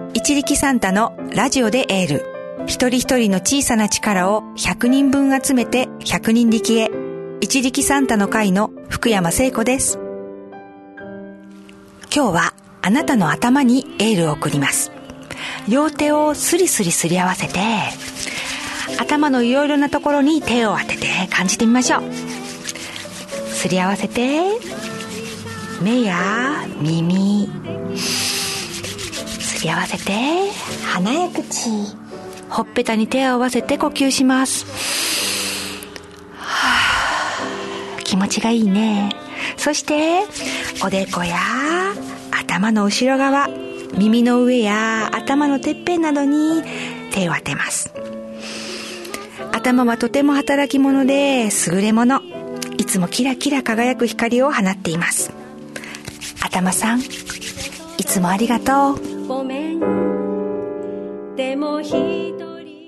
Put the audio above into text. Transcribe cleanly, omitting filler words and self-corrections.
一力サンタのラジオでエール。一人一人の小さな力を100人分集めて100人力へ。一力サンタの会の福山聖子です。今日はあなたの頭にエールを送ります。両手をスリスリすり合わせて、頭のいろいろなところに手を当てて感じてみましょう。すり合わせて、目や耳、すり合わせて鼻や口、ほっぺたに手を合わせて呼吸します。気持ちがいいね。そしておでこや頭の後ろ側、耳の上や頭のてっぺんなどに手を当てます。頭はとても働き者で優れもの。いつもキラキラ輝く光を放っています。頭さん、いつもありがとう。ごめん、でも一人